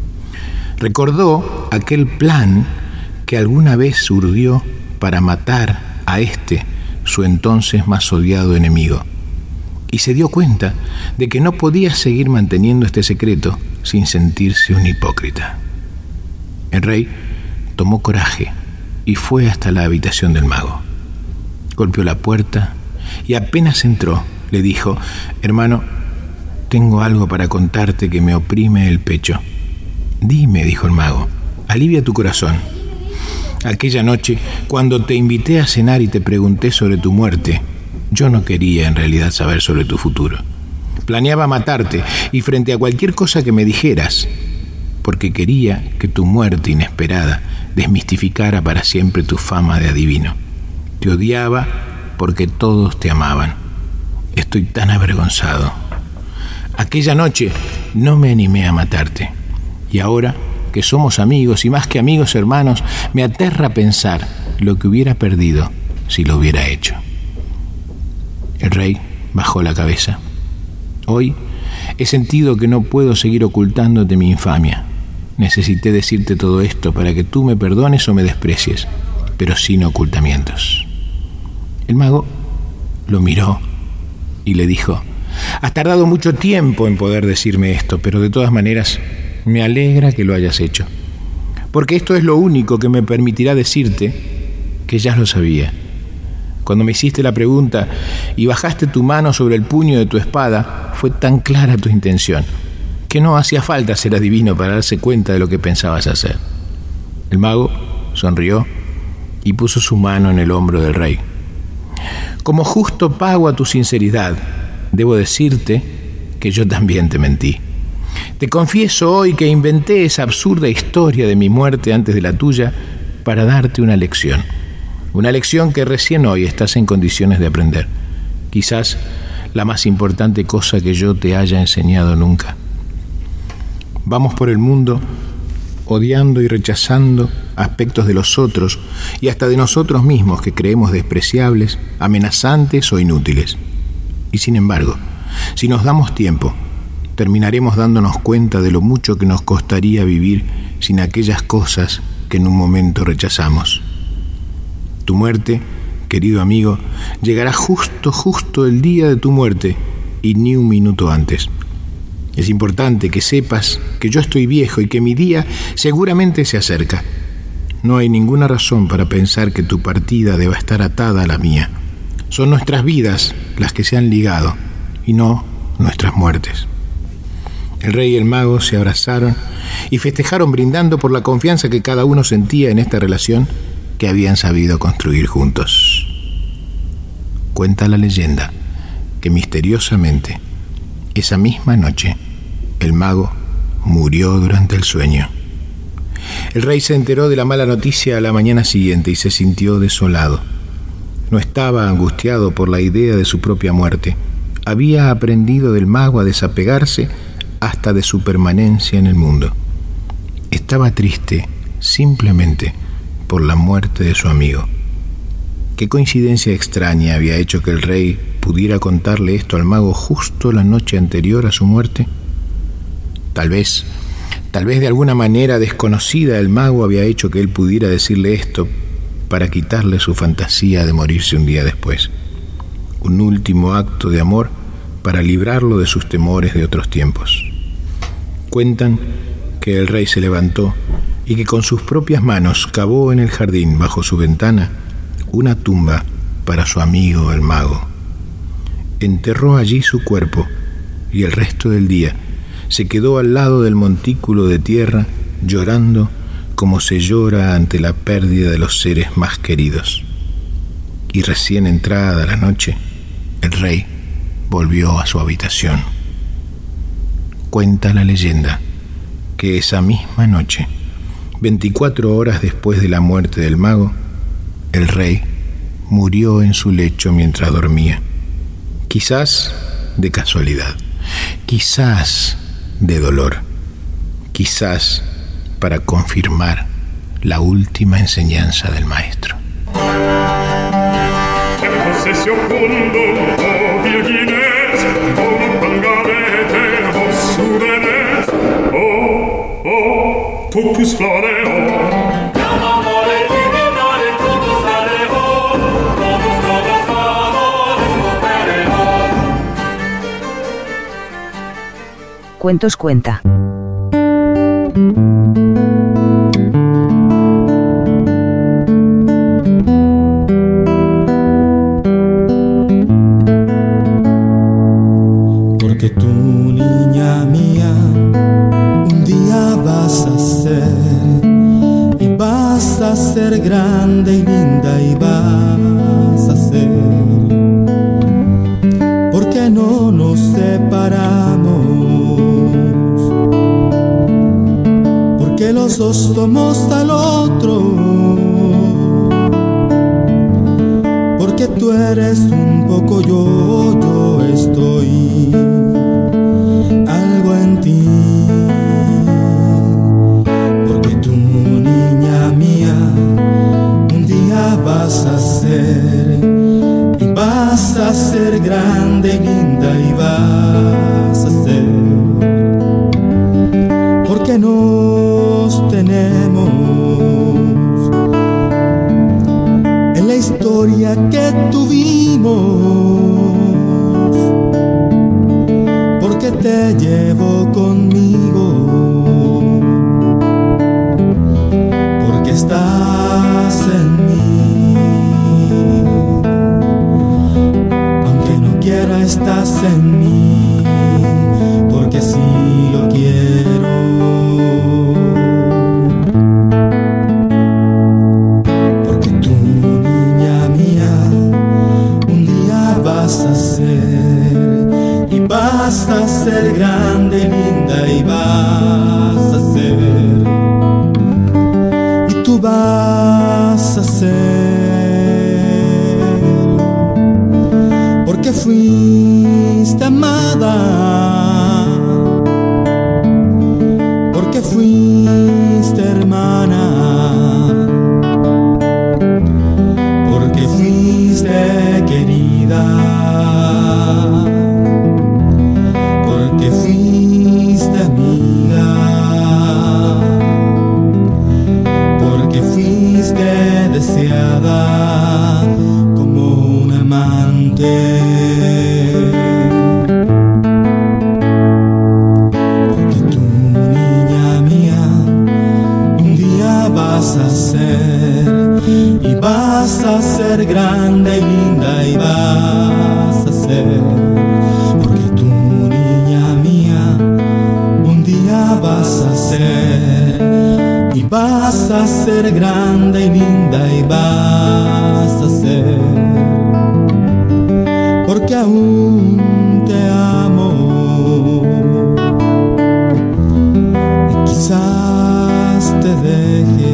aquel plan que alguna vez urdió para matar a su entonces más odiado enemigo, y se dio cuenta de que no podía seguir manteniendo este secreto sin sentirse un hipócrita. El rey tomó coraje y fue hasta la habitación del mago. Golpeó la puerta y apenas entró, le dijo: «Hermano, tengo algo para contarte que me oprime el pecho». «Dime», dijo el mago, «alivia tu corazón. Aquella noche, cuando te invité a cenar y te pregunté sobre tu muerte, yo no quería en realidad saber sobre tu futuro. Planeaba matarte y frente a cualquier cosa que me dijeras, porque quería que tu muerte inesperada desmistificara para siempre tu fama de adivino. Te odiaba porque todos te amaban. Estoy tan avergonzado. Aquella noche no me animé a matarte, y ahora que somos amigos y más que amigos hermanos, me aterra pensar lo que hubiera perdido si lo hubiera hecho». El rey bajó la cabeza. «Hoy he sentido que no puedo seguir ocultándote mi infamia. Necesité decirte todo esto para que tú me perdones o me desprecies, pero sin ocultamientos». El mago lo miró y le dijo: «Has tardado mucho tiempo en poder decirme esto, pero de todas maneras me alegra que lo hayas hecho, porque esto es lo único que me permitirá decirte que ya lo sabía. Cuando me hiciste la pregunta y bajaste tu mano sobre el puño de tu espada, fue tan clara tu intención que no hacía falta ser adivino para darse cuenta de lo que pensabas hacer». El mago sonrió y puso su mano en el hombro del rey. «Como justo pago a tu sinceridad, debo decirte que yo también te mentí. Te confieso hoy que inventé esa absurda historia de mi muerte antes de la tuya para darte una lección que recién hoy estás en condiciones de aprender. Quizás la más importante cosa que yo te haya enseñado nunca. Vamos por el mundo odiando y rechazando aspectos de los otros y hasta de nosotros mismos que creemos despreciables, amenazantes o inútiles. Y sin embargo, si nos damos tiempo, terminaremos dándonos cuenta de lo mucho que nos costaría vivir sin aquellas cosas que en un momento rechazamos. Tu muerte, querido amigo, llegará justo el día de tu muerte y ni un minuto antes. Es importante que sepas que yo estoy viejo y que mi día seguramente se acerca. No hay ninguna razón para pensar que tu partida deba estar atada a la mía. Son nuestras vidas las que se han ligado y no nuestras muertes». El rey y el mago se abrazaron y festejaron brindando por la confianza que cada uno sentía en esta relación que habían sabido construir juntos. Cuenta la leyenda que misteriosamente esa misma noche el mago murió durante el sueño. El rey se enteró de la mala noticia a la mañana siguiente y se sintió desolado. No estaba angustiado por la idea de su propia muerte. Había aprendido del mago a desapegarse hasta de su permanencia en el mundo. Estaba triste simplemente por la muerte de su amigo. Qué coincidencia extraña había hecho que el rey pudiera contarle esto al mago justo la noche anterior a su muerte. Tal vez de alguna manera desconocida el mago había hecho que él pudiera decirle esto para quitarle su fantasía de morirse un día después. Un último acto de amor para librarlo de sus temores de otros tiempos. Cuentan que el rey se levantó y que con sus propias manos cavó en el jardín, bajo su ventana, una tumba para su amigo el mago. Enterró allí su cuerpo y el resto del día se quedó al lado del montículo de tierra llorando como se llora ante la pérdida de los seres más queridos. Y recién entrada la noche, el rey volvió a su habitación. Cuenta la leyenda que esa misma noche, 24 horas después de la muerte del mago, el rey murió en su lecho mientras dormía. Quizás de casualidad, quizás de dolor, quizás para confirmar la última enseñanza del maestro. Cuentos cuenta. Porque tú, niña mía, un día vas a ser grande y linda y vas a ser. ¿Por qué no nos separamos? Porque los dos somos al otro. Porque tú eres un poco yo estoy algo en ti. Porque tú, niña mía, un día vas a ser grande y linda y vas a ser. Porque nos tenemos en la historia que tuvimos. Porque te llevo conmigo. Porque estás en mí. Aunque no quiera, estás en mí. Porque sí lo quiero. Porque tú, niña mía, un día vas a ser grande, linda y vas a ser. Y tú vas a ser. Porque fuiste amada. Porque fuiste hermana. Porque fuiste querida. Porque fuiste amiga. Porque fuiste deseada como un amante. Porque tú, niña mía, un día vas a ser. Y vas a ser grande y linda y vas a ser. Porque tú, niña mía, un día vas a ser. Y vas a ser grande y linda y vas a ser. Porque aún te amo. Y quizás te deje.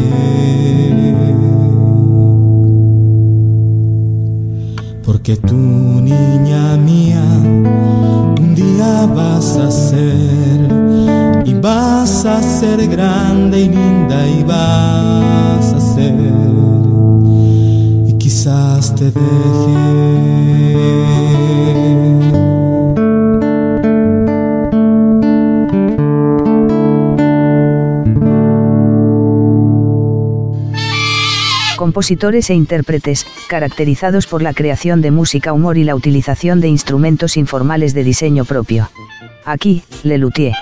Porque tú, niña mía, un día vas a ser. Y vas a ser grande y linda y vas a ser. Y quizás te deje. Compositores e intérpretes, caracterizados por la creación de música, humor y la utilización de instrumentos informales de diseño propio. Aquí, Lelutier.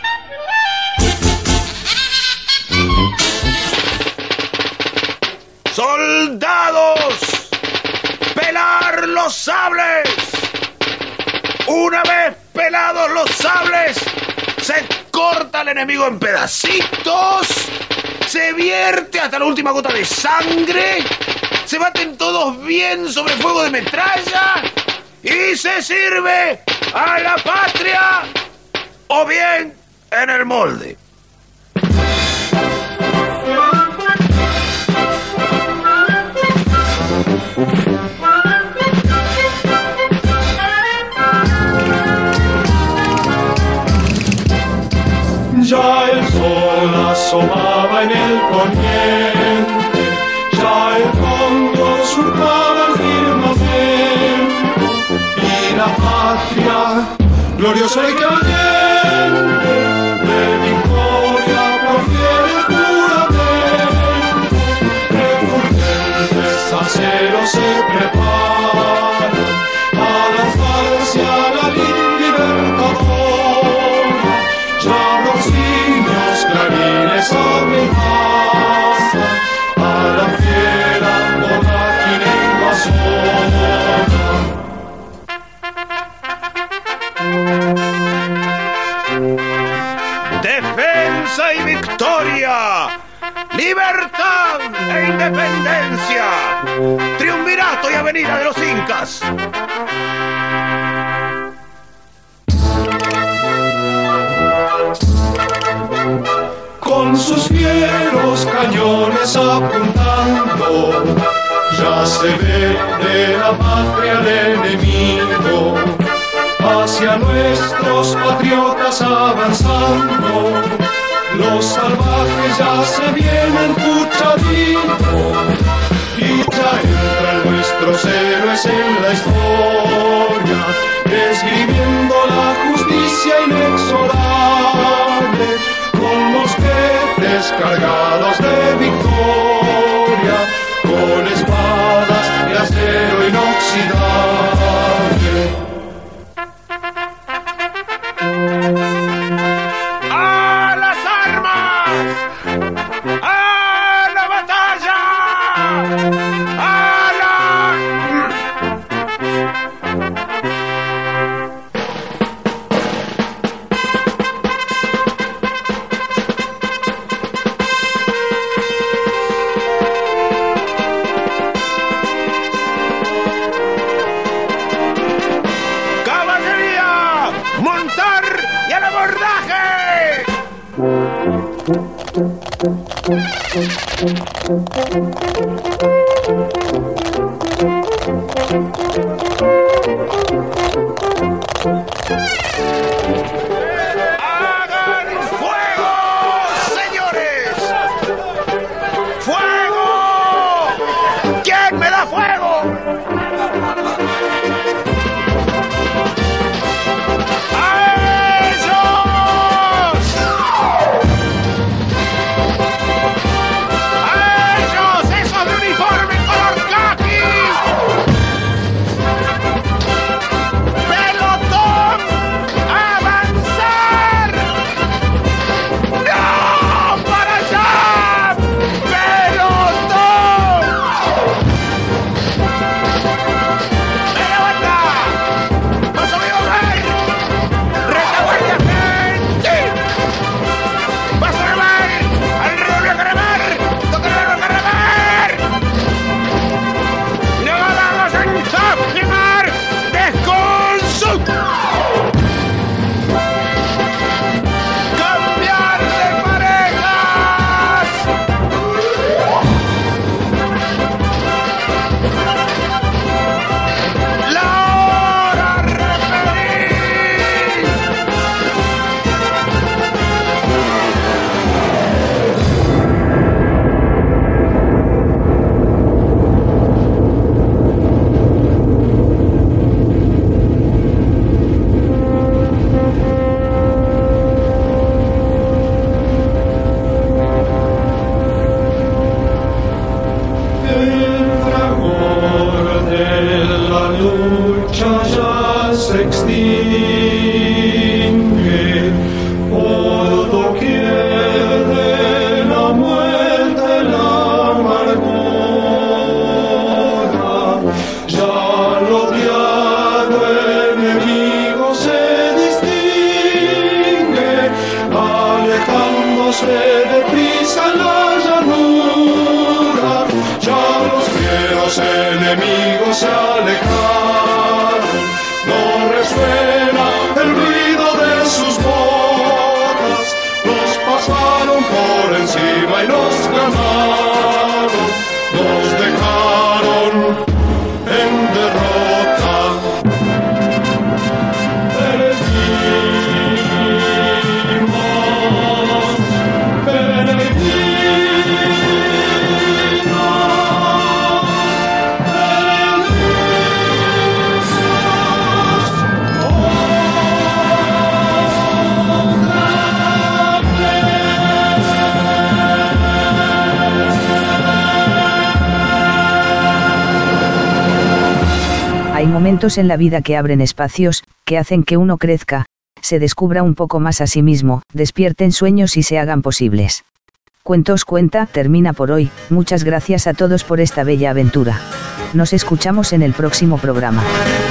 ¡Soldados! ¡Pelar los sables! Una vez pelados los sables, se corta al enemigo en pedacitos, se vierte hasta la última gota de sangre, se baten todos bien sobre fuego de metralla y se sirve a la patria o bien en el molde. asomaba en el poniente, ya el fondo surcaba el firmamento, y la patria, gloriosa y caliente, de victoria profiere el juramento, refulgentes aceros se preparan a lanzarse a la libertadora. Ya los niños clarines amenazan a la fiera vorágine invasora. Defensa y victoria, libertad e independencia, triunvirato y avenida de los incas. Con sus fieros cañones apuntando, ya se ve de la patria el enemigo, hacia nuestros patriotas avanzando. Los salvajes ya se vienen puchaditos, y ya entran nuestros héroes en la historia, esgrimiendo la justicia inexorable, con mosquetes cargados de victoria, con espadas de acero inoxidable. ¡A las armas! ¡A la batalla! ¡A la... ¡Caballería! ¡Montar y al abordaje! ¡Hagan fuego, señores! ¡Fuego! ¿Quién me da fuego? ¡A ellos! ¡A ellos! ¡Esos de uniforme color caqui! ¡Pelotón! ¡Avanzar! ¡No! ¡Para allá! ¡Pelotón! ¡Media vuelta! ¡Paso vivo, rey! ¡Retaguardia, gente! ¡Paso de mar! ¡Al rubio caremar! ¡Tocarlo caremar! ¡No vamos a encapimar! ¡Descanso! ¡Cambiar de parejas! ¡La hora referí! El fragor de la lucha ya se extingue, por doquier de la muerte la amargura, ya lo odiado enemigo se distingue, alejándose deprisa en la llanura, ya los fieros enemigos se alejaron, no resuena Hay momentos en la vida que abren espacios, que hacen que uno crezca, se descubra un poco más a sí mismo, despierten sueños y se hagan posibles. Cuentos Cuenta termina por hoy. Muchas gracias a todos por esta bella aventura. Nos escuchamos en el próximo programa.